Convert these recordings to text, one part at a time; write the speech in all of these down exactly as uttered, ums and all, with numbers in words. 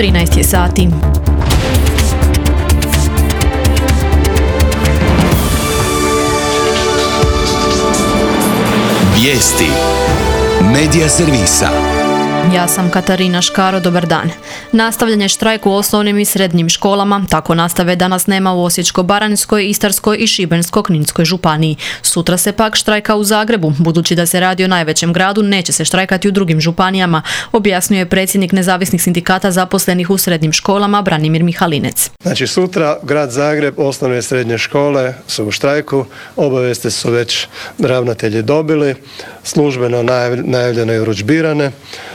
trinaest je sati. Vijesti Medija servisa. Ja sam Katarina Škaro, dobar dan. Nastavljanje štrajka u osnovnim i srednjim školama, tako nastave danas nema u Osječko-baranjskoj, Istarskoj i Šibensko-kninskoj županiji. Sutra se pak štrajka u Zagrebu, budući da se radi o najvećem gradu, neće se štrajkati u drugim županijama, objasnio je predsjednik nezavisnih sindikata zaposlenih u srednjim školama Branimir Mihalinec. Znači sutra grad Zagreb, osnovne i srednje škole su u štrajku, obavijesti su već ravnatelji dobili, službeno najavljene i urudžbirane.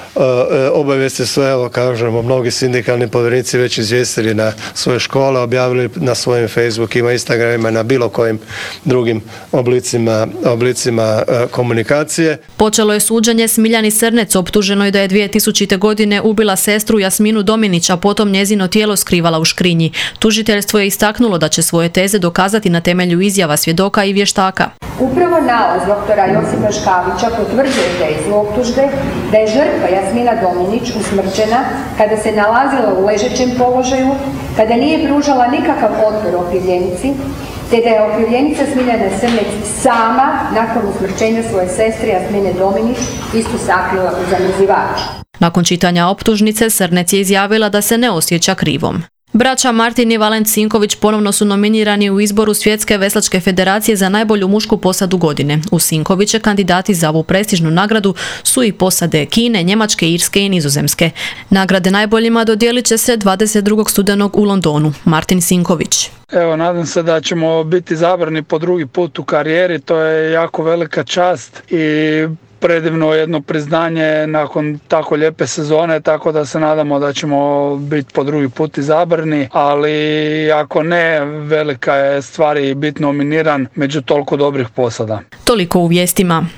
Obavijesti su, evo kažemo, mnogi sindikalni povjerenici već izvijestili na svoje škole, objavili na svojim Facebookima, Instagramima, na bilo kojim drugim oblicima, oblicima komunikacije. Počelo je suđenje Smiljani Srnec, optuženoj da je dvije tisućite. godine ubila sestru Jasminu Dominić, a potom njezino tijelo skrivala u škrinji. Tužiteljstvo je istaknulo da će svoje teze dokazati na temelju izjava svjedoka i vještaka. Upravo nalaz doktora Josipa Škabića potvrđuje tezu optužbe da je žrtva Jasmina Dominić usmrćena kada se nalazila u ležećem položaju, kada nije pružala nikakav otpor okrivljenici, te da je okrivljenica Smiljana Srnec sama nakon usmrćenja svoje sestre Jasmine Dominić istu sakrila u zamrzivač. Nakon čitanja optužnice, Srnec je izjavila da se ne osjeća krivom. Braća Martin i Valent Sinković ponovno su nominirani u izboru Svjetske veslačke federacije za najbolju mušku posadu godine. U Sinkoviće kandidati za ovu prestižnu nagradu su i posade Kine, Njemačke, Irske i Nizozemske. Nagrade najboljima dodijelit će se dvadeset drugog studenog u Londonu. Martin Sinković. Evo, nadam se da ćemo biti izabrani po drugi put u karijeri, to je jako velika čast i predivno jedno priznanje nakon tako lijepe sezone, tako da se nadamo da ćemo biti po drugi put izabrani, ali ako ne, velika je stvar i biti nominiran među toliko dobrih posada. Toliko u vijestima.